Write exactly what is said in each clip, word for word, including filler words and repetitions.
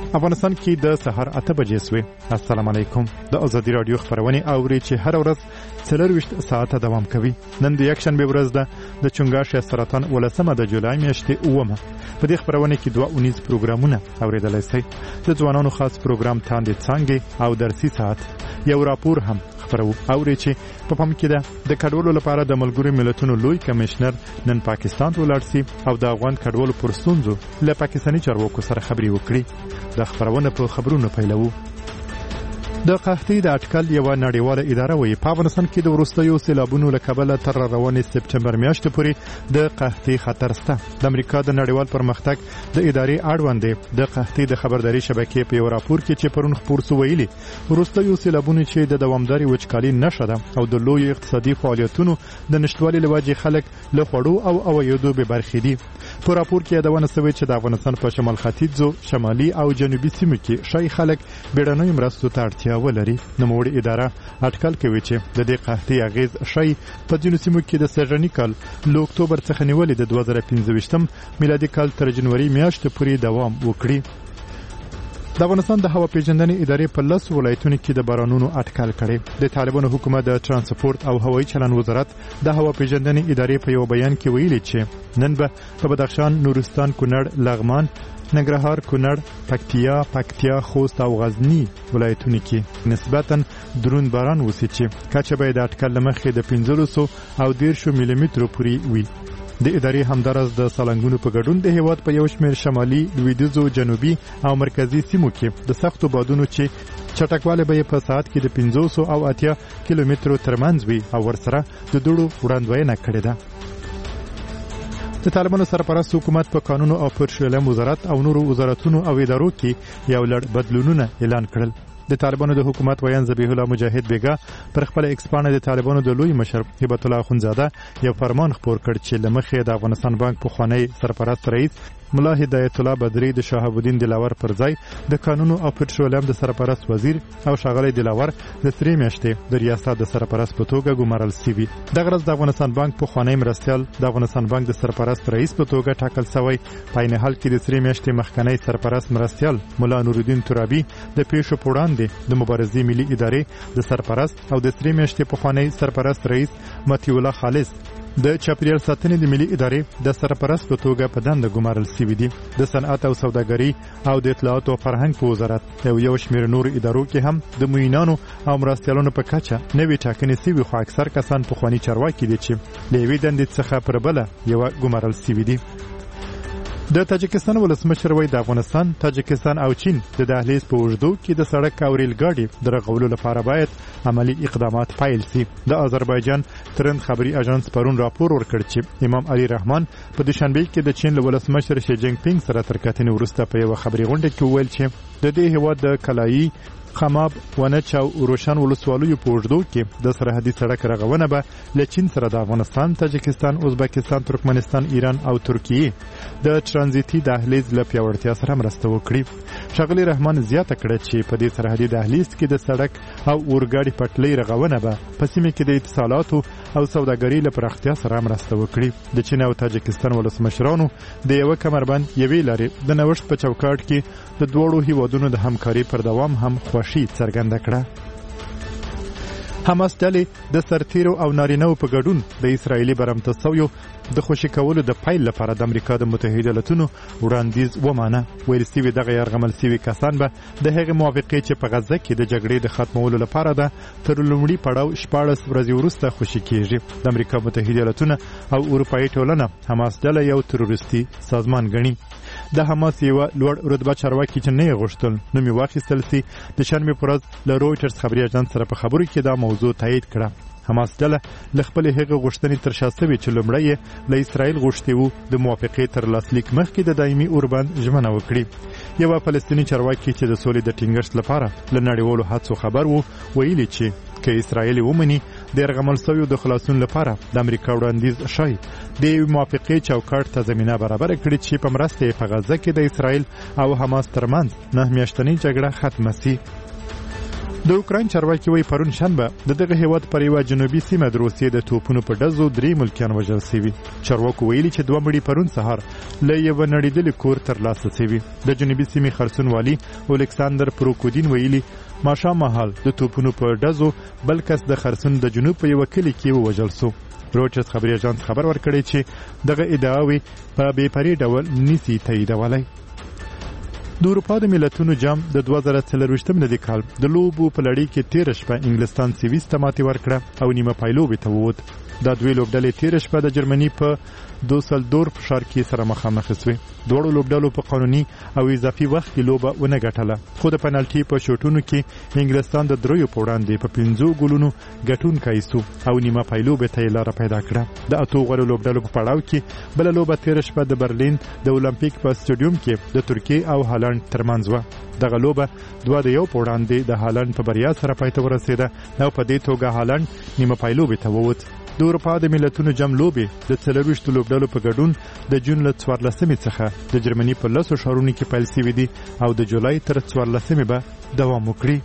افغانستان کې د سحر اته بجې سوې. السلام علیکم. د ازادي رادیو خبرونه اوري چې هر ورځ څلرویشت ساعته دوام کوي. نن د یک شنبه ورځ ده د چنګاښ سرطان ولسمه د جولای میاشتې اومه. په دې خبرونه کې دوه اونیز پروګرامونه اوریدلای شئ. د ځوانانو خاص پروګرام تاندې څنګه او درسي ساعت یو راپور هم خبرو اوري چې په پام کې ده د کډوالو لپاره د ملګرو ملتونو لوی کمشنر نن پاکستان ته ولاړ شي او د افغان کډوالو پر ستونزو له پاکستاني چارواکو سره خبرې وکړي. د خبرونه په خبرونو پیلوو. د قحطۍ د اټکل یو نړیواله اداره وایي په افغانستان کې د وروستیو سیلابونو له کبله تر روانې سپټمبر میاشتې پورې د قحطۍ خطر شته. د امریکا د نړیوال پرمختګ د ادارې اړوند د قحطۍ د خبرداري شبکې په یو راپور کې چې پرون خپور شو ویلي وروستیو سیلابونو چې د دوامداري وچکالي نښه ده او د لوی اقتصادي فعالیتونو د نشټوالي لوجې خلک له خوړو او اوایدو به برخې دي. په راپور کې یادونه شوې چې د افغانستان په شمال ختیځو، شمالي او جنوبي سیمو کې شای خلک بیړنۍ مرستو ته اړتیا ولري. نوموړې اداره اټکل کوي چې د دې قحطۍ اغیز شای په ځینو سیمو کې د سږني کال له اکتوبر څخه نیولې د دوه زره پنځه میلادي کال تر جنوري میاشتې پورې دوام وکړي. د افغانستان د هوا پیژندنې ادارې په لس ولایتونو کې د بارانونو اټکل کړي. د طالبانو حکومت د ترانسپورت او هوایي چلن وزارت د هوا پیژندنې ادارې په یو بیان کې ویلي چې نن به په بدخشان، نورستان، کونړ، لغمان، ننګرهار، کونړ، پکتیا، پکتیا، خوست او غزنی ولایتونو کې نسبتاً درون باران وشي چې کچه به د اټکل مخې د پنځلس او دېرش میلي مترو پورې وي. د ادارې همدارس د سالنګونو په ګډون د هیواد په یو شمېر شمالي، لویدیځو، جنوبي او مرکزي سیمو کې د سختو بادونو چې چټکوالی به په ساعت کې د پنځوس او اتیا کیلومترو ترمنځ وي او ورسره د دوړو وړاندوینه کړې ده. د طالبانو سرپرست حکومت په قانون او پټرولیم وزارت او نورو وزارتونو او ادارو کې یو لړ بدلونونه اعلان کړل. د طالبانو د حکومت ویان ذبیح الله مجاهد بیګا پر خپل ایکس پاڼه د طالبانو د لوی مشر هبت الله اخونزاده یو فرمان خپور کړ چې لمخې د افغانستان بانک پخوانی سرپرست رئیس ملا هدایت الله بدری د شهاب الدین دلاور پر ځای د قانون او پټرولیم د سرپرست وزیر او شاغلی دلاور د سری میاشتې د ریاست د سرپرست په توګه ګمارل شوی. د غرض د افغانستان بانک پخوانی مرستیال د افغانستان بانک د سرپرست رئیس په توګه ټاکل شوی. په عین حال کې د سری میاشتې مخکنی سرپرست مرستیال مولا نورالدین ترابی د پیښو په وړاندې د مبارزې ملي ادارې د سرپرست او د سری میاشتې پخوانی سرپرست رئیس متی الله خالص د چاپیریال ساتنې د ملي ادارې د سرپرست په توګه په دنده ګمارل شوي دي. د صنعت او سوداګري او د اطلاعات او فرهنګ په وزارت او یو شمېر نور ادارو کې هم د معینانو او مرستیالانو په کچه نوې ټاکنې شوي، خو اکثر کسان پخواني چارواکي دي چې له یوې دندې څخه پر بله یوه ګمارل شوي دي. د تاجکستان ولسمشر وایي د افغانستان، تاجکستان او چین د دهلیز په اوږدو کې د سړک او ریل ګاډي د رغولو لپاره باید عملی اقدامات پیل شي. د آذربایجان ترند خبري اژانس پرون راپور ورکړ چې امام علي رحمان په دوشنبه کې د چین له ولسمشر شي جینګ پینګ سره تر کتنې وروسته په یو خبري غونډه کې وویل چې د دې هیواد د کلایي، خماب، ونچ او روشن ولسوالیو په اوږدو کې د سرحدي سړک رغونه به له چین سره د افغانستان، تاجکستان، ازبکستان، ترکمنستان، ایران او ترکیې د ترانزیتي دهلیز له پیاوړتیا سره مرسته وکړي. ښاغلي رحمان زیاته کړه چې په دې سرحدي دهلیز کې د سړک او اورګاډي پټلۍ رغونه به په سیمه کې د اتصالاتو او سوداګرۍ له پراختیا سره مرسته وکړي. د چین او تاجکستان ولسمشرانو د یو کمربند یوې لارې د نوښت په چوکاټ کې د دوړو هیوادونو د همکاري پر دوام هم خوښي څرګنده کړه. حماس ډلې د سرتیرو او نارینه‌و په ګډون د اسرایلي برمته شویو د خوشي کولو د پیل لپاره د امریکا د متحده ایالاتونو وړاندیز ومانه. ویل شوي دغه یرغمل شوي کسان به د هغې موافقې چې په غزه کې د جګړې د ختمولو لپاره ده تر لومړي پړاو شپاړس ورځې وروسته خوشي کېږي. د امریکا متحده ایالاتونه او اروپایي ټولنه حماس ډله یو تروریستي سازمان ګڼي. د حماس یو لوړ رتبه چارواکي چې نه یې غوښتل نوم یې واخیستل سي د شنبې په ورځ له رویټرز خبري اژانس سره په خبرو کې دا موضوع تایید کړه. حماس ډله له خپلې هغې غوښتنې تر شا شوې چې لومړی یې له اسرائیل غوښتي وو د موافقې تر لاسلیک مخکې د دایمي اوربند ژمنه وکړي. یوه فلسطیني چارواکي چې د سولې د ټینګښت لپاره له نړیوالو هڅو خبر وو ویلي چې که اسرائیل ومني د یرغمل شویو د خلاصون لپاره د امریکا وړاندیز شای د موافقې چوکاټ ته زمینه برابر کړي چې په مرسته په غزه کې د اسرائیل او حماس ترمنځ نه میاشتنۍ جګړه ختمه شي. د اوکراین چارواکي وایي پرون شنبه د دغه هیواد پر یوه جنوبي سیمه د روسیې د توپونو په ډزو درې ملکیان وژل شوي. چارواکو ویلي چې دوه مړي پرون سهار له یوه نړېدلي کور ترلاسه شوي. د جنوبي سیمې خرسون والي اولکساندر پروکودین ویلي ماښام مهال د توپونو په ډزو بل کس د خرسون د جنوب په یوه کلي کې ووژل شو. رویټرز خبري اژانس خبر ورکړی چې دغه ادعاوې په بې پرې ډول نشي تاییدولی. د اروپا د ملتونو جام د دوه زره څلرویشتم میلادي کال د لوبو په لړۍ کې تېره شپه انګلستان سویس ته ماتې ورکړه او نیمه پای لوبې ته ووت. دا دوی لوبډلې تېره شپه د جرمني په دوسلدورف ښار کې سره مخامخ شوې. دواړو لوبډلو په قانوني او اضافي وخت کې لوبه ونه ګټله، خو د پنالټي په شوټونو کې انګلستان د دریو په وړاندې په پنځو ګولونو ګټونکی سو او نیمه پای لوبې ته یې لاره پیدا کړه. د اتو غوړو لوبډلو په پړاو کې بله لوبه تېره شپه د برلین د اولمپیک په سټیډیوم کې د ترکیې او هالند ترمنځ وه. دغه لوبه دوه د یو په وړاندې د هالند په بریا سره پای ته ورسېده او په دې توګه هالند نیمه پای لوبې ته ووت. د اروپا د ملتونو جام لوبې د څلرویشتو لوبډلو په ګډون د جون له څوارلسمې څخه د جرمني په لسو ښارونو کې پیل شوي دي او د جولای تر څوارلسمې به دوام وکړي.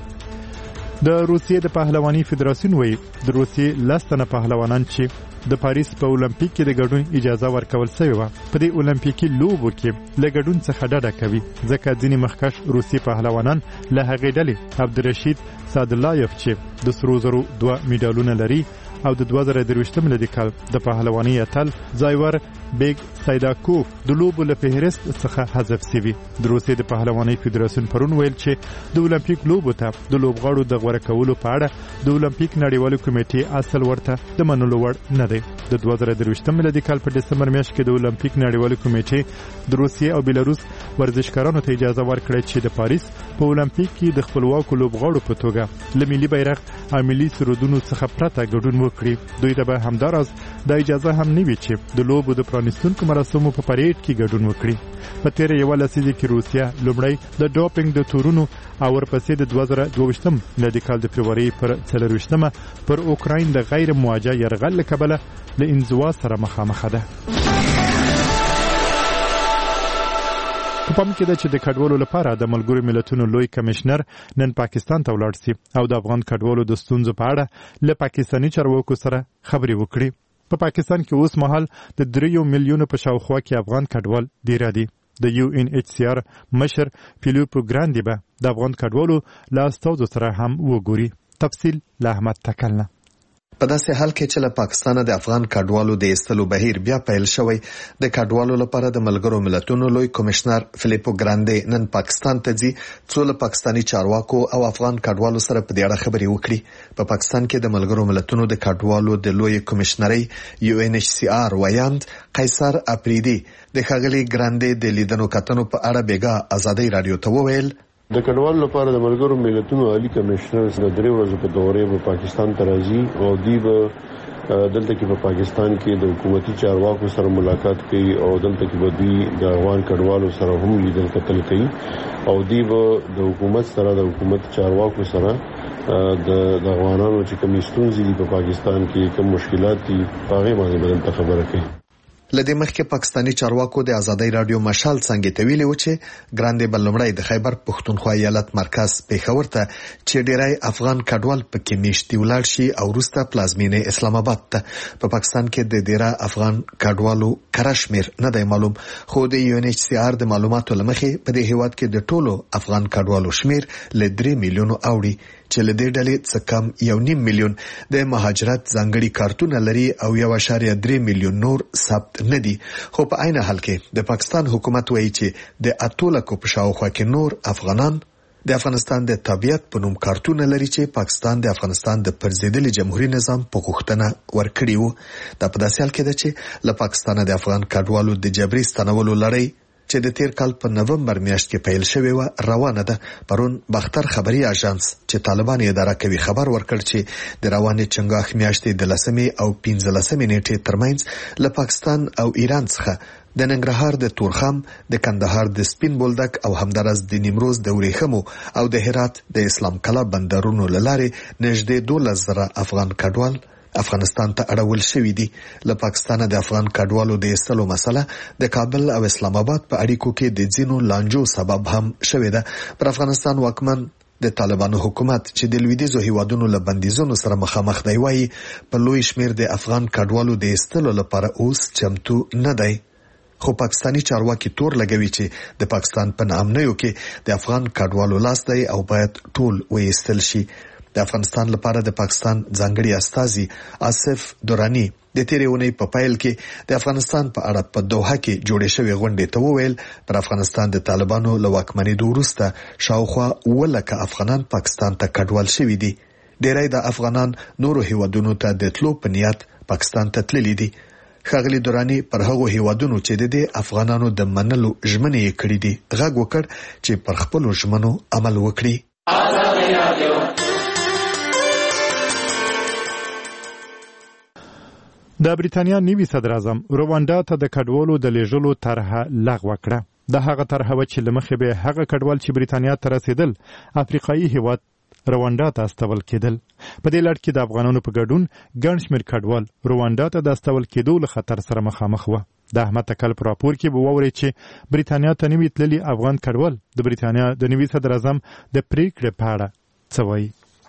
د روسیې د پهلواني فدراسیون وایي د روسیې لس تنه پهلوانان چې د پاریس په اولمپیک کې د ګډون اجازه ورکول شوې وه په دې اولمپیکي لوبو کې له ګډون څخه ډډه کوي ځکه ځینې مخکښ روسي پهلوانان له هغې ډلې عبدالرشید سادلایف چې د سرو زرو دوه میډالونه لري او د دوه زره درویشتم میلادي کال د پهلواني اتل زایور بیګ سایداکوف د لوبو له فهرست څخه حذف شوي. د روسیې د پهلواني فدراسیون پرون ویل چې د اولمپیک لوبو ته د لوبغاړو د غوره کولو په اړه د اولمپیک نړیوالې کمیټې اصل ورته د منلو وړ نه دی. د دوه زره درویشتم میلادي کال په ډسمبر میاشت کې د اولمپیک نړیوالې کمیټې د روسیې او بیلاروس ورزشکارانو ته اجازه ورکړه چې د پاریس په اولمپیک کې د خپلواکو لوبغاړو په توګه له ملي بیرغ او ملي سرودونو څخه پرته ګډون وکړي. دوی ته به همداراز د اجازه هم نه وي چې د لوبو د پرانیستونکو مراسمو په پریډ کې ګډون وکړي. په تېره یوه لسیزه کې روسیه لومړی د ډوپینګ د تورونو او ورپسې د دوه زره دوه ویشتم میلادي کال د فبروري پر څلرویشتمه پر اوکراین د غیر مواجه یرغل له کبله له انزوا سره مخامخ ده. په پام کې ده چې د کډوالو لپاره د ملګرو ملتونو لوی کمشنر نن پاکستان ته ولاړ شي او د افغان کډوالو د ستونزو په اړه له پاکستاني چارواکو سره خبرې وکړي. په پاکستان کې اوس مهال د دریو میلیونو په شاوخوا کې افغان کډوال ډیر دي. د یو ان ایچ سی آر مشر فیلیپو ګراندي به د افغان کډوالو له استازو سره هم وګوري. تفصیل له احمد تکلنه. په داسې حال کې چې له پاکستانه د افغان کډوالو د ایستلو بهیر بیا پیل شوی، د کډوالو لپاره د ملګرو ملتونو لوی کمشنر فیلیپو ګراندي نن پاکستان ته ځي څو له پاکستاني چارواکو او افغان کډوالو سره په دې اړه خبرې وکړي. په پاکستان کې د ملګرو ملتونو د کډوالو د لوی کمشنري یو ان ایچ سی آر ویاند قیصر اپریدي د ښاغلي ګراندي د لیدنو کتنو په اړه بیګا ازادي رادیو ته وویل د کډوالو لپاره د ملګرو ملتونو عالی کمشنر د درې ورځې په دورې په پاکستان ته راځي او دی به دلته کې په پاکستان کې د حکومتي چارواکو سره ملاقات کوي او دلته کې به دوی د افغان کډوالو سره هم لیدل کتل کوي او دی به د حکومت سره د حکومت چارواکو سره د افغانانو چې کوم ستونزې دي په پاکستان کې کوم مشکلات دي هغه باندې بدل خبره کوي. لدې مخکې پاکستاني چارواکو د ازادي رادیو مشال څنګه ته ویلي و چې ګراندي بلمړی د خیبر پښتونخوا ایالت مرکز پېښور ته چې ډیری افغان کډوال پکې میشتي ولاړ شي او وروسته پلازمینه اسلام آباد ته. په پاکستان کې د ډیری افغان کډوالو کرشمیر نه دی معلوم، خو د یو ان ایچ سی آر د معلوماتو لمخې په دې هیواد کې د ټولو افغان کډوالو شمیر ل درې میلیونو اوړي چې له دې ډلې څخه کم یو نیم میلیون د مهاجرت ځانګړي کارتونه لري او یو اشاریه درې میلیون نور ثبت نه دي. خو په عین حال کې د پاکستان حکومت وایي چې د اتولکو په شاوخوا کې نور افغانان د افغانستان د طبيعت په نوم کارتونه لري چې پاکستان د افغانستان د پرځېدلي جمهوریت نظام په غوښتنه ورکړی وو. دا په داسې حال کې ده چې له پاکستان د افغان کډوالو د جبري ستنولو لړۍ چې د تیر کال په نومبر میاشت کې پیل شوی و روانه ده. پرون باختر خبري اژانس چې طالبان اداره کوي خبر ورکړ چې د روانې چنګاښ میاشتې د لسمې او پنځلسمې نیټې ترمنځ له پاکستان او ایران څخه د ننګرهار د تورخم، د کندهار د سپین بولدک او همدارس د نیمروز د ورېخمو او د هرات د اسلام کلا بندرونو لاره نږدې دولس زره افغان کډوال افغانستان ته اړول شوی دي. له پاکستانه د افغان کډوالو د ایستلو مسله د کابل او اسلام آباد په اړیکو کې د ځینو لانجو سبب هم شوې ده. پر افغانستان واکمن د طالبانو حکومت چې د لویدیځو هیوادونو له بندیزونو سره مخامخ دی وایي په لوی شمیر د افغان کډوالو د ایستلو لپاره اوس چمتو نه دی. خو پاکستانی چارواکي تور لګوي چې د پاکستان په نامنیو کې د افغان کډوالو لاس دی او باید ټول وایستل شي. د افغانستان لپاره د پاکستان ځانګړي استازي آصف درانی د تیرې اونۍ په پیل کې د افغانستان په اړه په دوحه کې جوړې شوې غونډې ته وویل پر افغانستان د طالبانو له واکمنېدو وروسته شاوخوا اووه لکه افغانان پاکستان ته کډوال شوي دي. ډېری د افغانان نورو هیوادونو ته د تلو په نیت پاکستان ته تللي دي. ښاغلي درانی پر هغو هیوادونو چې د دې افغانانو د منلو ژمنې یې کړې دي غږ وکړ چې پر خپلو ژمنو عمل وکړي. د بریتانیا نوي صدر اعظم رواندا ته د کډوالو د لیږلو طرحه لغوه کړه. د هغه طرحه و چې لمخې به هغه کډوال چې بریتانیا ته رسیدل افریقایي هیواد رواندا ته استول کېدل. په دې لړ کې د افغانانو په ګډون ګڼ شمېر کډوال رواندا ته د استول کېدو له خطر سره مخامخ وو. د احمد تکل په راپور کې به واورئ چې بریتانیا ته نوي تللي افغان کډوال د بریتانیا د نوي صدر اعظم د پریکړې په اړه څه وایي.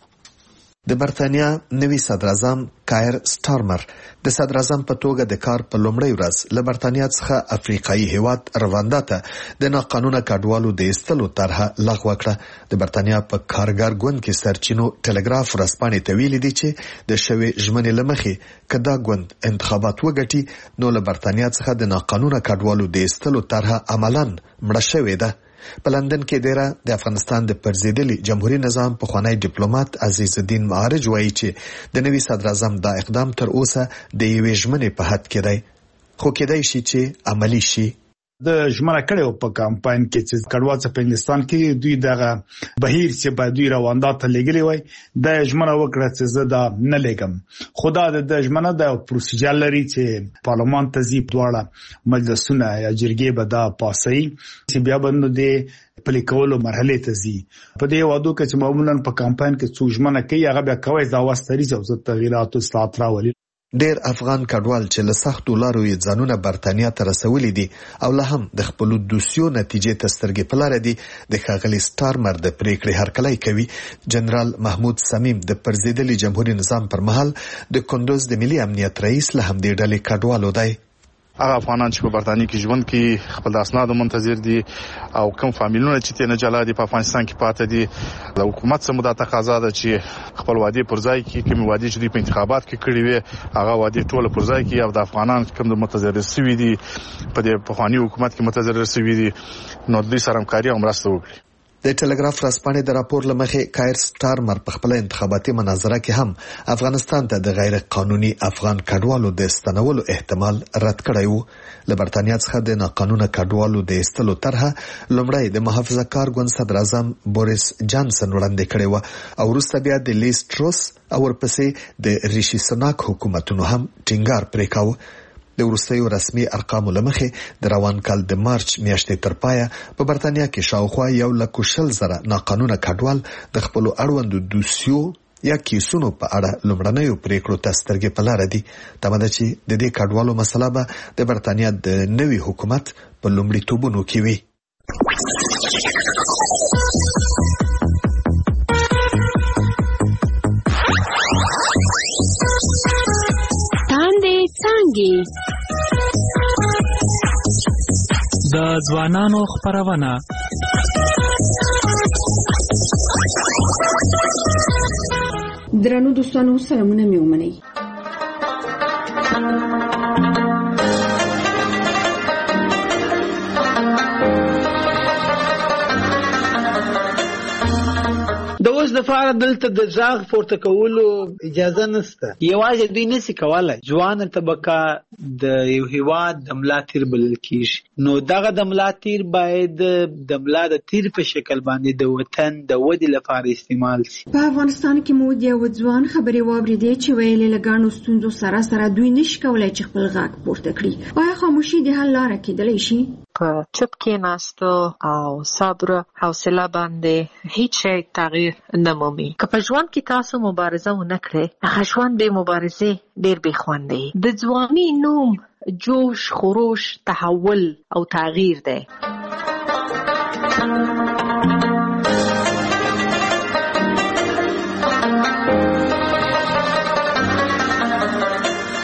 د برتانیا نوي صدر اعظم کایر سټارمر د صدر اعظم په توګه د کار په لومړۍ ورځ له برتانیا څخه افریقایي هیواد رواندا ته د ناقانونه کډوالو د ایستلو طرحه لغوه کړه. د برتانیا په کارګر ګوند کې سرچینو ټلګراف ورځپاڼې ته ویلي دي چې د شوې ژمنې له مخې که دا ګوند انتخابات وګټي نو له برتانیا څخه د ناقانونه کډوالو د ایستلو طرحه عملاً مړه شوې ده. په لندن کې ډیره د افغانستان د پرزیدلي جمهوریت نظام پخوانی ډیپلوماټ عزیز الدین معارج وایي چې د نوي صدر اعظم دا اقدام تر اوسه د یوې ژمنې په حد کې دی خو کېدای شي چې عملی شي. د ژمنه کړو په کمپاین کې چې کډوال څخه په انګلستان کې دوی دغه بهیر چې په دوی رواندا ته لګلې وای د ژمنه وکړه چې زه دا نه لګم. خدا د ژمنه د پروسیجر لري چې پارلمان ته ځي دواړه مجلسونه یا جرګې به دا پاسي چې بیا باندې د پلي کولو مرحله ته ځي. په دې وادو کې چې معمولا په کمپاین کې څو ژمنه کوي هغه بیا کوي دا واستري چې تغیرات او اصلاحات راولي. ډیر افغان کډوال چې له سختو لارو یې ځانونه برتانیا ته رسولي دي او له هم د خپلو دوسیو نتیجې ته سترګې په لاره دي د ښاغلي سټارمر د پریکړې هرکلی کوي. جنرال محمود صمیم د پرزیدلي جمهوریت نظام پر مهال د کندوز د ملي امنیت رئیس له همدې ډلې کډوالو دی. هغه افغانان چې په برتانیې کې ژوند کوي خپل د اسنادو منتظر دي او کوم فامیلونه چې تنه جلا دي په افغانستان کې پاتې دي د حکومت څخه مدته تقاضا ده چې خپل وعده پر ځای کړي. کوم وعده چې دوی په انتخابات کې کړې وي هغه وعده ټول پر ځای کړي او د افغانان کوم د منتظر سوي دي په دې پخوانی حکومت کې منتظر سوي دي نو دوی سره همکاري او مرسته وکړي. د ټلګراف ورځپاڼې د راپور لمخې کایر سټارمر په خپل انتخاباتي مناظره کې هم افغانستان ته د غیر قانوني افغان کډوالو د استنولو احتمال رد کړی وو. له برتانیا څخه د ناقانونه کډوالو د ایستلو طرحه لومړی د محافظه کار ګوند صدر اعظم بوریس جانسن وړاندې کړې وه او وروسته بیا د لیز ټروس او ورپسې د ریشي سناک حکومتونو هم ټینګار پرې کاوه. د وروستیو رسمي ارقامو له مخې د روان کال د مارچ میاشتې تر پایه په برتانیا کې شاوخوا یو لک شل زره ناقانونه کډوال د خپلو اړوندو دوسیو یا کیسونو په اړه لومړنیو پریکړو ته سترګې په لاره دي. تمه ده چې د دې کډوالو مسله به د برتانیا د نوي حکومت په لومړیتوبونو کې وي. د ځوانانو خپرونه درنو دوستانو سلامونه مې ومنئ. د اوس د فار دلته د ځاغ پورته کولو اجازه نشته. یوازې دوی نشي کولای ځوان طبقه د یو هیواد د ملا تیر بلل کیږي نو دغه د ملا تیر باید د ملا د تیر په شکل باندې د وطن د ودی لپاره استعمال شي. په افغانستان کې مو د یو ځوان خبرې واورېدې چې ویلې لګانو ستونزو سره سره دوی نشي کولای چې خپل غږ پورته کړي. آیا خاموشي د حل لاره کېدلی شي؟ په چپ کېناستو او صبر حوصله باندې هیڅ شی تغییر نه مومي. که په ژوند کې تاسو مبارزه ونه کړئ هغه ژوند بې مبارزې ډېر بې خوند دی. د ځواني نوم جوش خروش تحول او تغییر دی.